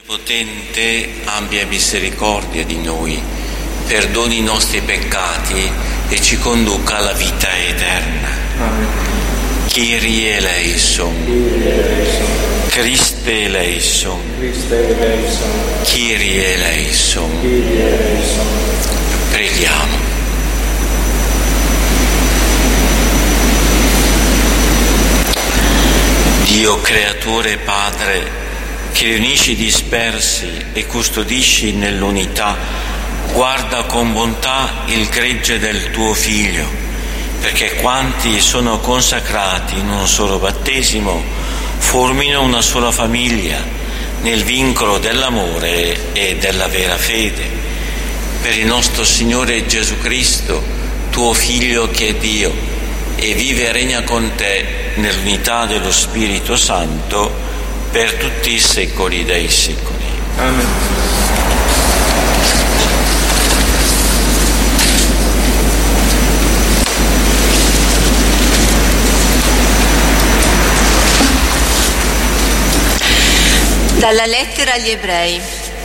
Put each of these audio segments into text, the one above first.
Onnipotente, abbia misericordia di noi, perdoni i nostri peccati e ci conduca alla vita eterna. Amen. Kyrie eleison, Christe eleison, Kyrie eleison. Preghiamo. Dio creatore e Padre, che riunisci i dispersi e custodisci nell'unità, guarda con bontà il gregge del tuo Figlio, perché quanti sono consacrati in un solo battesimo formino una sola famiglia nel vincolo dell'amore e della vera fede. Per il nostro Signore Gesù Cristo, tuo Figlio che è Dio e vive e regna con te nell'unità dello Spirito Santo per tutti i secoli dei secoli. Amen. Dalla lettera agli Ebrei.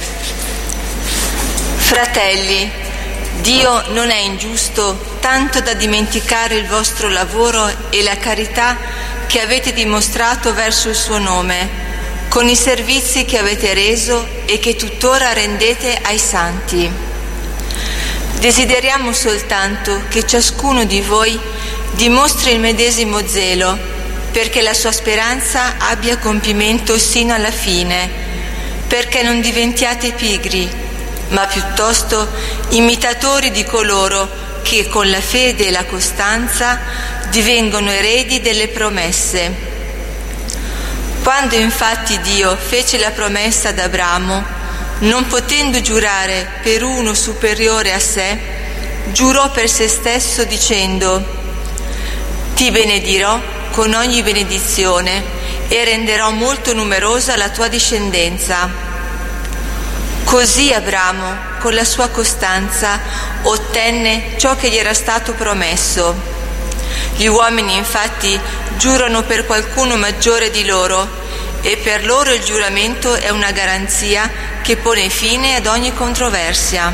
Fratelli, Dio non è ingiusto tanto da dimenticare il vostro lavoro e la carità che avete dimostrato verso il suo nome, con i servizi che avete reso e che tuttora rendete ai santi. Desideriamo soltanto che ciascuno di voi dimostri il medesimo zelo, perché la sua speranza abbia compimento sino alla fine, perché non diventiate pigri, ma piuttosto imitatori di coloro che con la fede e la costanza divengono eredi delle promesse. Quando infatti Dio fece la promessa ad Abramo, non potendo giurare per uno superiore a sé, giurò per se stesso dicendo: «Ti benedirò con ogni benedizione e renderò molto numerosa la tua discendenza». Così Abramo, con la sua costanza, ottenne ciò che gli era stato promesso. Gli uomini infatti giurano per qualcuno maggiore di loro e per loro il giuramento è una garanzia che pone fine ad ogni controversia.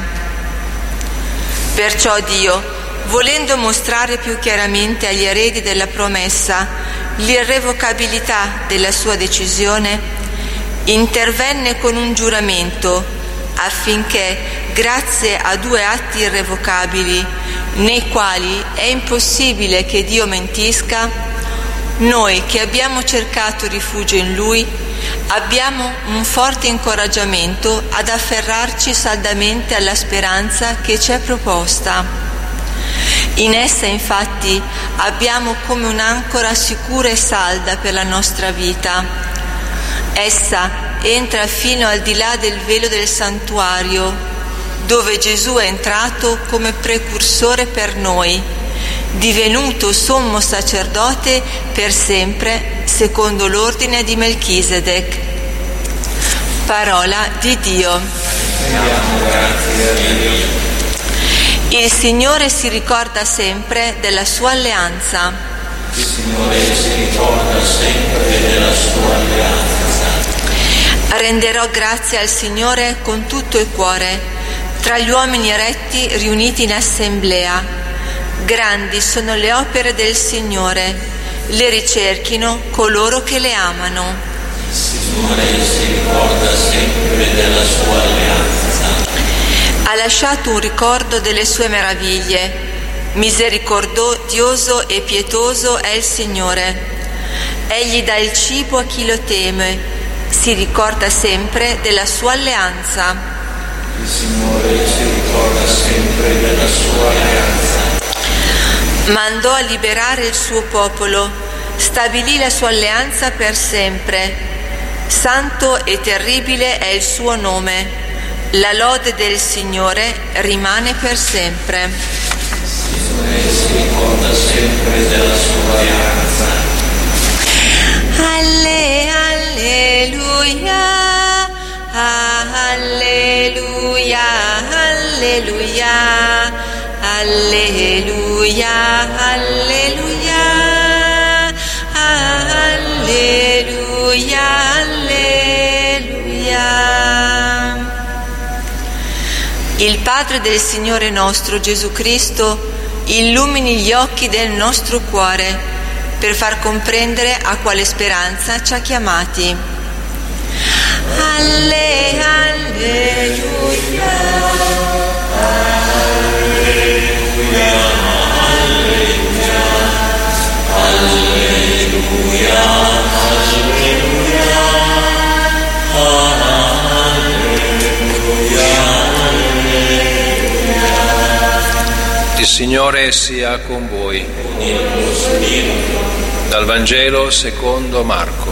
Perciò Dio, volendo mostrare più chiaramente agli eredi della promessa l'irrevocabilità della sua decisione, intervenne con un giuramento affinché, grazie a due atti irrevocabili, nei quali è impossibile che Dio mentisca, noi che abbiamo cercato rifugio in Lui abbiamo un forte incoraggiamento ad afferrarci saldamente alla speranza che ci è proposta. In essa infatti abbiamo come un'ancora sicura e salda per la nostra vita. Essa entra fino al di là del velo del santuario, dove Gesù è entrato come precursore per noi, divenuto sommo sacerdote per sempre, secondo l'ordine di Melchisedec. Parola di Dio. Il Signore si ricorda sempre della sua alleanza. Il Signore si ricorda sempre della sua alleanza. Renderò grazie al Signore con tutto il cuore, tra gli uomini retti riuniti in assemblea. Grandi sono le opere del Signore, le ricerchino coloro che le amano. Il Signore si ricorda sempre della sua alleanza. Ha lasciato un ricordo delle sue meraviglie. Misericordioso e pietoso è il Signore. Egli dà il cibo a chi lo teme. Si ricorda sempre della sua alleanza. Il Signore si ricorda sempre della sua alleanza. Mandò a liberare il suo popolo, stabilì la sua alleanza per sempre. Santo e terribile è il suo nome. La lode del Signore rimane per sempre. Il Signore si ricorda sempre della sua alleanza. Alleluia, alleluia, alleluia, alleluia, alleluia, alleluia, alleluia. Padre del Signore nostro Gesù Cristo, illumini gli occhi del nostro cuore per far comprendere a quale speranza ci ha chiamati. Alleluia, alleluia, alleluia, alleluia. Il Signore sia con voi. Dal Vangelo secondo Marco.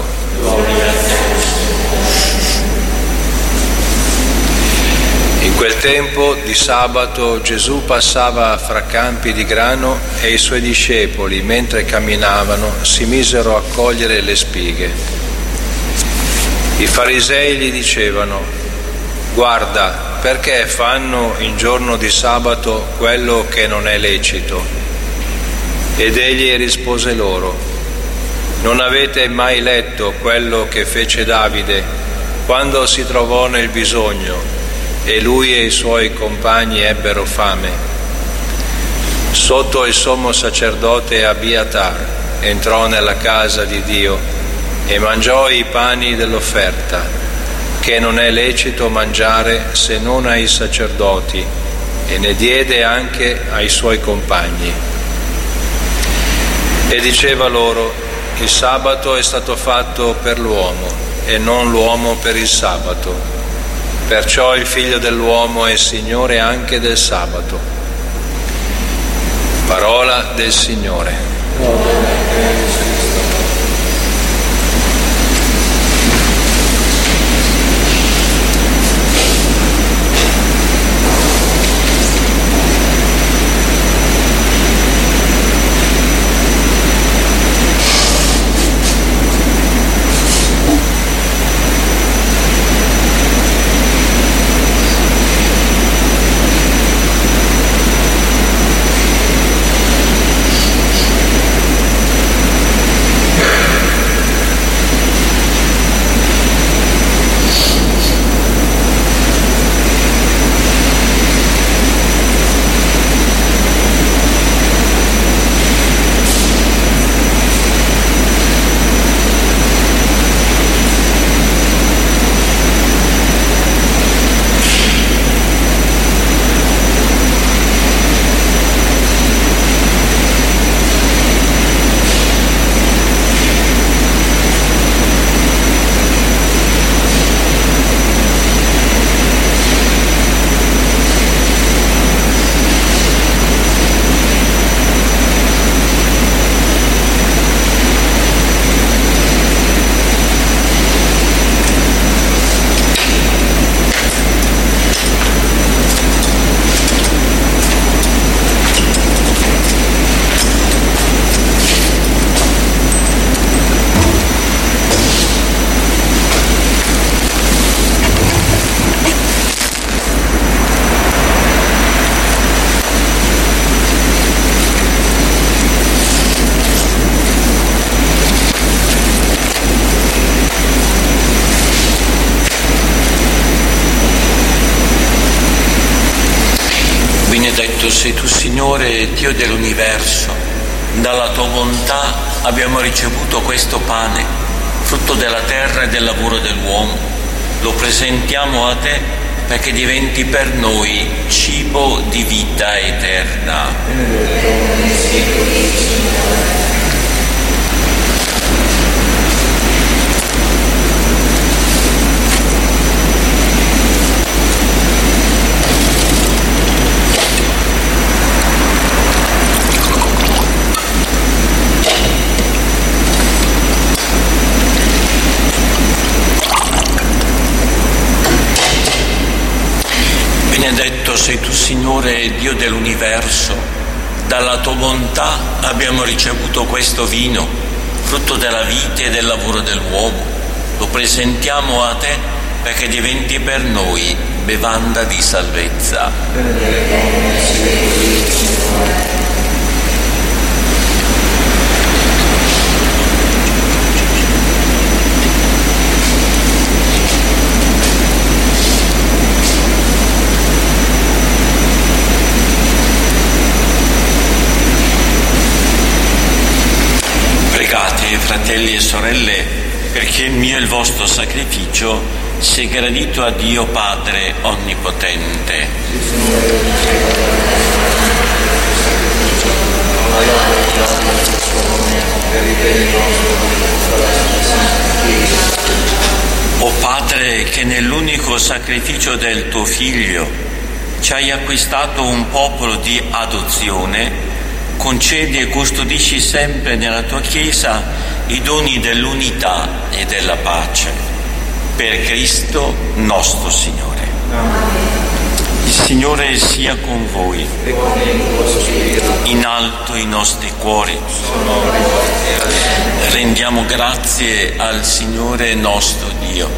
In quel tempo di sabato Gesù passava fra campi di grano e i suoi discepoli, mentre camminavano, si misero a cogliere le spighe. I farisei gli dicevano: «Guarda, perché fanno in giorno di sabato quello che non è lecito?» Ed egli rispose loro: «Non avete mai letto quello che fece Davide quando si trovò nel bisogno e lui e i suoi compagni ebbero fame? Sotto il sommo sacerdote Abiatar entrò nella casa di Dio e mangiò i pani dell'offerta, che non è lecito mangiare se non ai sacerdoti, e ne diede anche ai suoi compagni. E diceva loro: il sabato è stato fatto per l'uomo e non l'uomo per il sabato. Perciò il Figlio dell'uomo è Signore anche del sabato». Parola del Signore. Benedetto sei tu, Signore, Dio dell'universo. Dalla tua bontà abbiamo ricevuto questo pane, frutto della terra e del lavoro dell'uomo. Lo presentiamo a te perché diventi per noi cibo di vita eterna. Benedetto sei tu, Signore, Dio dell'universo. Dalla tua bontà abbiamo ricevuto questo vino, frutto della vita e del lavoro dell'uomo. Lo presentiamo a te perché diventi per noi bevanda di salvezza. Amate fratelli e sorelle, perché il mio e il vostro sacrificio sia gradito a Dio Padre Onnipotente. O Padre, che nell'unico sacrificio del tuo Figlio ci hai acquistato un popolo di adozione, concedi e custodisci sempre nella tua Chiesa i doni dell'unità e della pace. Per Cristo nostro Signore. Il Signore sia con voi. In alto i nostri cuori. Rendiamo grazie al Signore nostro Dio.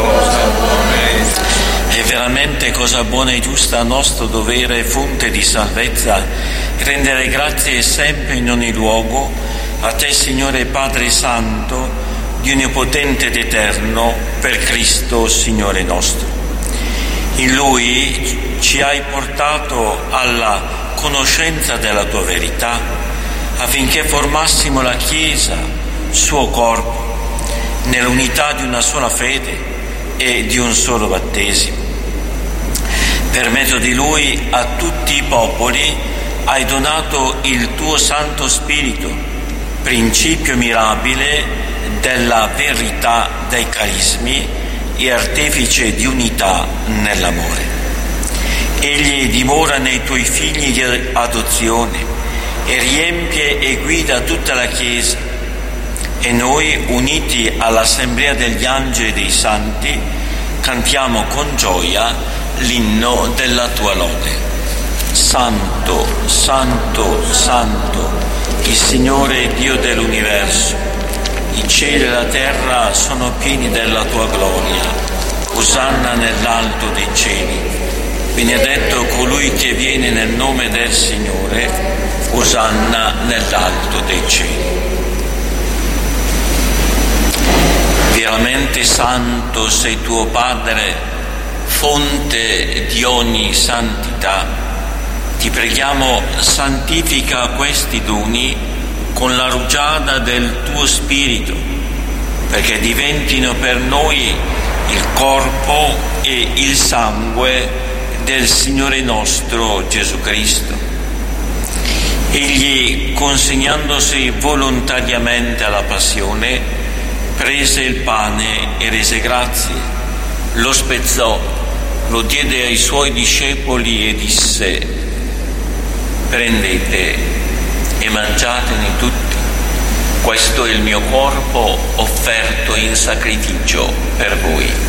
È veramente cosa buona e giusta, nostro dovere e fonte di salvezza, rendere grazie sempre in ogni luogo a te, Signore Padre Santo, Dio Onnipotente ed Eterno, per Cristo Signore nostro. In Lui ci hai portato alla conoscenza della tua verità, affinché formassimo la Chiesa, suo corpo, nell'unità di una sola fede e di un solo battesimo. Per mezzo di Lui a tutti i popoli hai donato il tuo Santo Spirito, principio mirabile della verità dei carismi e artefice di unità nell'amore. Egli dimora nei tuoi figli di adozione e riempie e guida tutta la Chiesa, e noi, uniti all'assemblea degli angeli e dei santi, cantiamo con gioia l'inno della tua lode. Santo, Santo, Santo, il Signore Dio dell'universo, i cieli e la terra sono pieni della tua gloria. Osanna nell'alto dei cieli. Benedetto colui che viene nel nome del Signore. Osanna nell'alto dei cieli. Veramente santo sei tuo Padre, fonte di ogni santità. Ti preghiamo, santifica questi doni con la rugiada del tuo Spirito, perché diventino per noi il corpo e il sangue del Signore nostro Gesù Cristo. Egli, consegnandosi volontariamente alla passione, prese il pane e rese grazie, lo spezzò, lo diede ai suoi discepoli e disse: prendete e mangiatene tutti, questo è il mio corpo offerto in sacrificio per voi.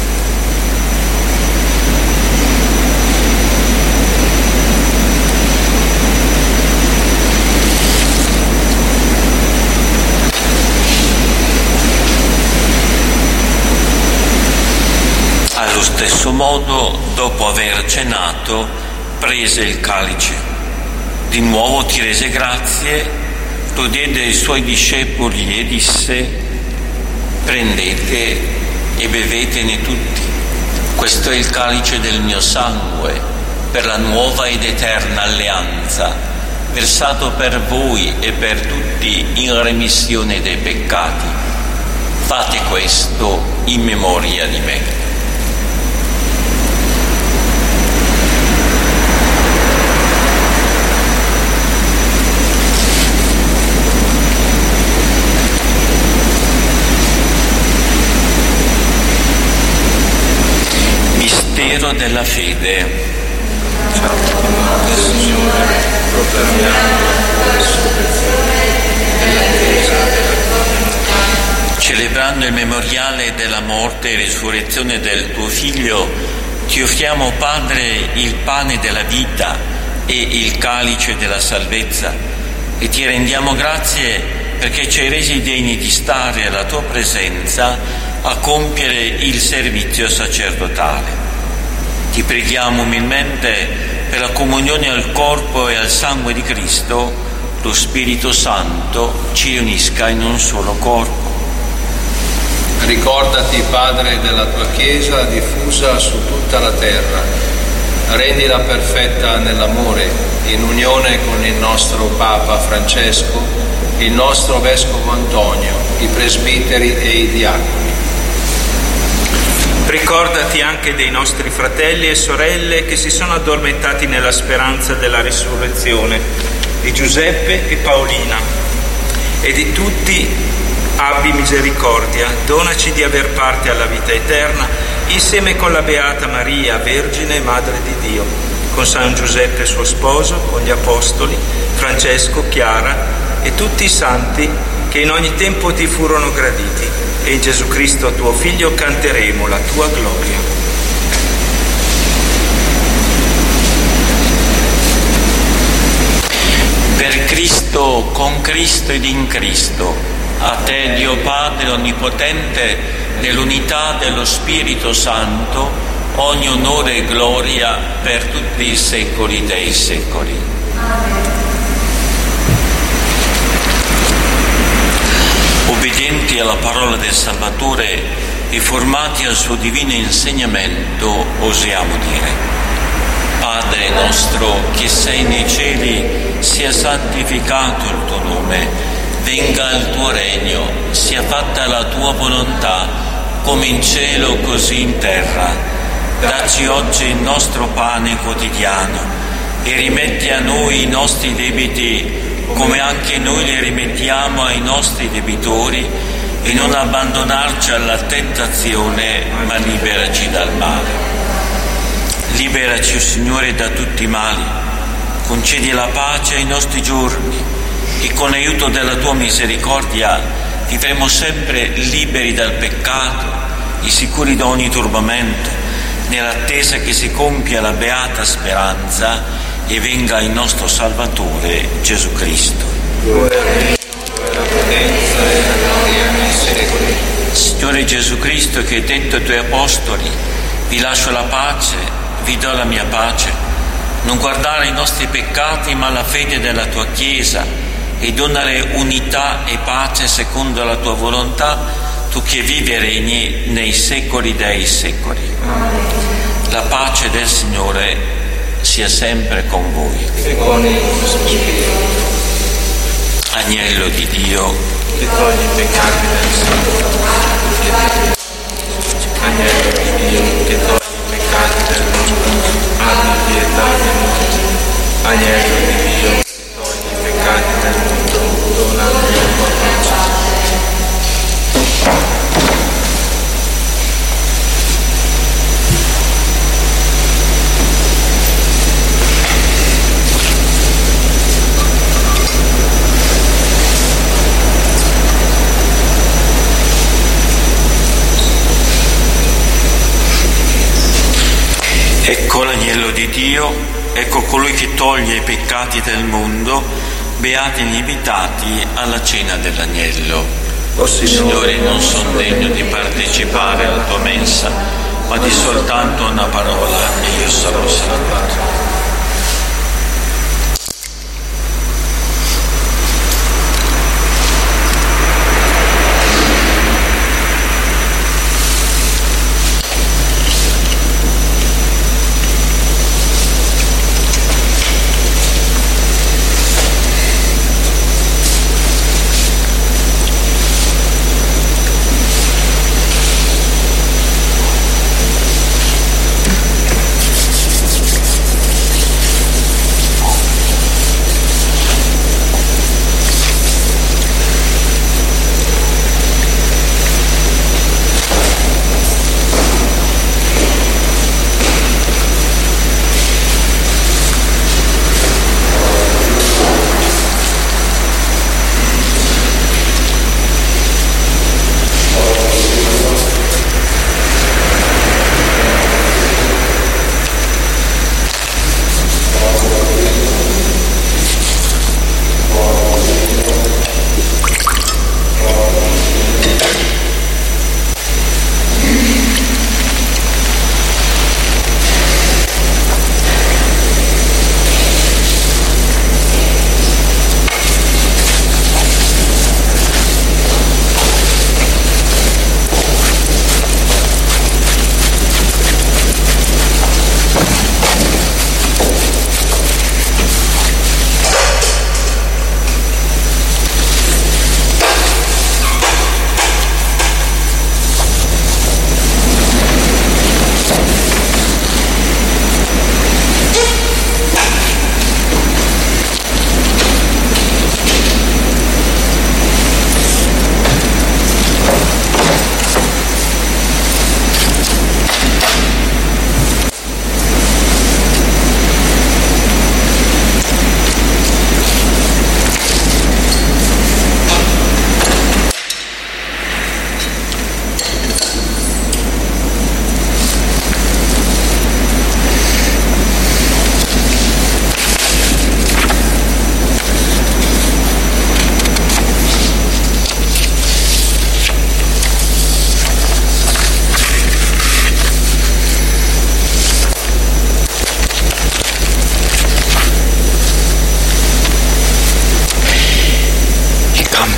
Allo stesso modo, dopo aver cenato, prese il calice. Di nuovo ti rese grazie, lo diede ai suoi discepoli e disse: prendete e bevetene tutti. Questo è il calice del mio sangue, per la nuova ed eterna alleanza, versato per voi e per tutti in remissione dei peccati. Fate questo in memoria di me. Mistero della fede. Signore, proclamiamo la resurrezione della Chiesa. Celebrando il memoriale della morte e risurrezione del tuo Figlio, ti offriamo, Padre, il pane della vita e il calice della salvezza, e ti rendiamo grazie perché ci hai resi degni di stare alla tua presenza a compiere il servizio sacerdotale. Ti preghiamo umilmente per la comunione al corpo e al sangue di Cristo, lo Spirito Santo ci unisca in un solo corpo. Ricordati, Padre, della tua Chiesa diffusa su tutta la terra. Rendila perfetta nell'amore, in unione con il nostro Papa Francesco, il nostro Vescovo Antonio, i presbiteri e i diaconi. Ricordati anche dei nostri fratelli e sorelle che si sono addormentati nella speranza della risurrezione, di Giuseppe e Paolina, e di tutti abbi misericordia, donaci di aver parte alla vita eterna, insieme con la Beata Maria, Vergine e Madre di Dio, con San Giuseppe suo sposo, con gli Apostoli, Francesco, Chiara e tutti i santi che in ogni tempo ti furono graditi, e in Gesù Cristo tuo Figlio canteremo la tua gloria. Per Cristo, con Cristo ed in Cristo, a te Dio Padre Onnipotente, nell'unità dello Spirito Santo, ogni onore e gloria per tutti i secoli dei secoli. Amen. Obbedienti alla parola del Salvatore e formati al suo divino insegnamento, osiamo dire: Padre nostro che sei nei cieli, sia santificato il tuo nome, venga il tuo regno, sia fatta la tua volontà, come in cielo così in terra. Dacci oggi il nostro pane quotidiano e rimetti a noi i nostri debiti, come anche noi li rimettiamo ai nostri debitori, e non abbandonarci alla tentazione, ma liberaci dal male. Liberaci, o Signore, da tutti i mali, concedi la pace ai nostri giorni, e con l'aiuto della tua misericordia vivremo sempre liberi dal peccato e sicuri da ogni turbamento, nell'attesa che si compia la beata speranza e venga il nostro Salvatore Gesù Cristo. Signore Gesù Cristo, che hai detto ai tuoi apostoli: vi lascio la pace, vi do la mia pace, non guardare i nostri peccati ma la fede della tua Chiesa, e donare unità e pace secondo la tua volontà, tu che vivi e regni nei secoli dei secoli. La pace del Signore sia sempre con voi. E con il tuo spirito. Agnello di Dio, che togli i peccati del mondo. Agnello di Dio, che togli i peccati del mondo. Abbi pietà di noi. Agnello di Dio, che togli i peccati del mondo. Dona a noi la tua pace. Ecco l'agnello di Dio, ecco colui che toglie i peccati del mondo, beati gli invitati alla cena dell'agnello. O Signore, non sono degno di partecipare alla tua mensa, ma di soltanto una parola e io sarò salvato.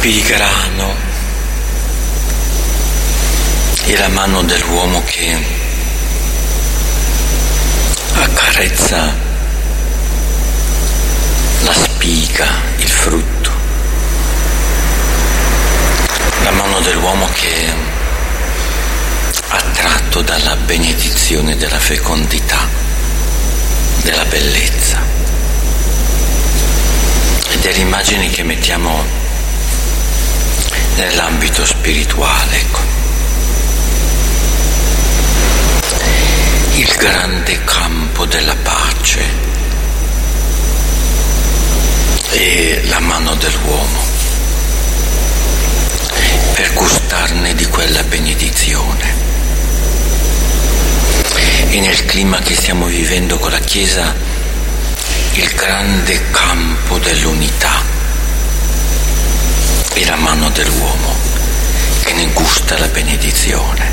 campi di grano e la mano dell'uomo che accarezza la spiga, il frutto, la mano dell'uomo che attratto dalla benedizione della fecondità, della bellezza e delle immagini che mettiamo nell'ambito spirituale, ecco. Il grande campo della pace e la mano dell'uomo per gustarne di quella benedizione. E nel clima che stiamo vivendo con la Chiesa, il grande campo dell'unità e la mano dell'uomo che ne gusta la benedizione.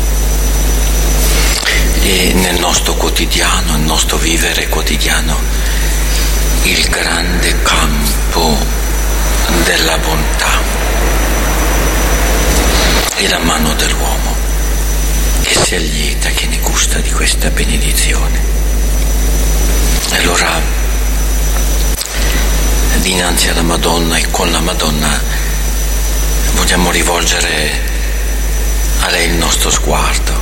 E nel nostro quotidiano, nel nostro vivere quotidiano, il grande campo della bontà e la mano dell'uomo che si allieta, che ne gusta di questa benedizione. E allora, dinanzi alla Madonna e con la Madonna, vogliamo rivolgere a lei il nostro sguardo,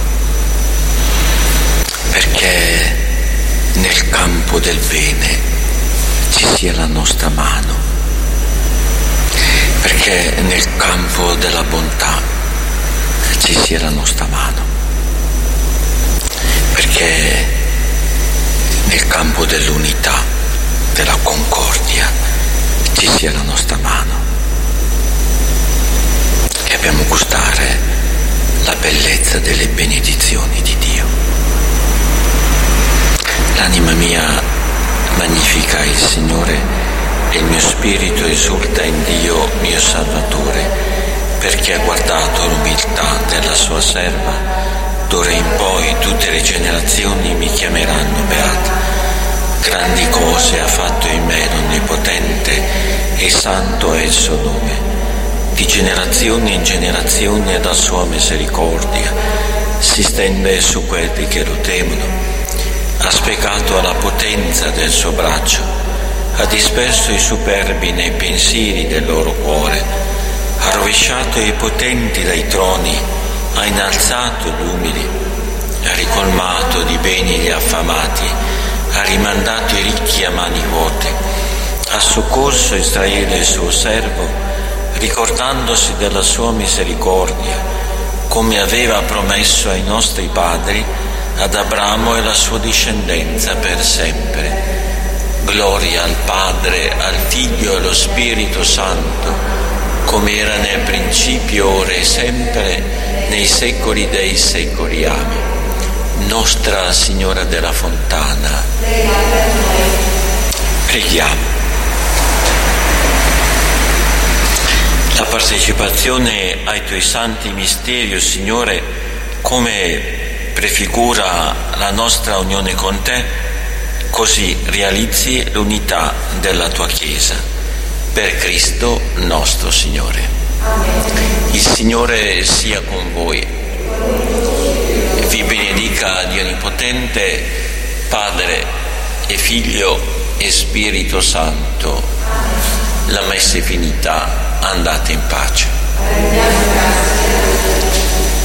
perché nel campo del bene ci sia la nostra mano, perché nel campo della bontà ci sia la nostra mano, perché nel campo dell'unità, della concordia, ci sia la nostra mano, e abbiamo gustare la bellezza delle benedizioni di Dio. L'anima mia magnifica il Signore e il mio spirito esulta in Dio mio Salvatore, perché ha guardato l'umiltà della sua serva. D'ora in poi tutte le generazioni mi chiameranno beata. Grandi cose ha fatto in me l'Onnipotente e santo è il suo nome. Di generazione in generazione la sua misericordia si stende su quelli che lo temono. Ha spiegato la potenza del suo braccio, ha disperso i superbi nei pensieri del loro cuore, ha rovesciato i potenti dai troni, ha innalzato gli umili, ha ricolmato di beni gli affamati, ha rimandato i ricchi a mani vuote, ha soccorso Israele il suo servo, ricordandosi della sua misericordia, come aveva promesso ai nostri padri, ad Abramo e la sua discendenza per sempre. Gloria al Padre, al Figlio e allo Spirito Santo, come era nel principio, ora e sempre, nei secoli dei secoli. Amen. Nostra Signora della Fontana, preghiamo. La partecipazione ai Tuoi santi misteri, o Signore, come prefigura la nostra unione con Te, così realizzi l'unità della Tua Chiesa. Per Cristo nostro Signore. Amen. Il Signore sia con voi. Vi benedica Dio Onnipotente, Padre e Figlio e Spirito Santo. La messa è finita, andate in pace.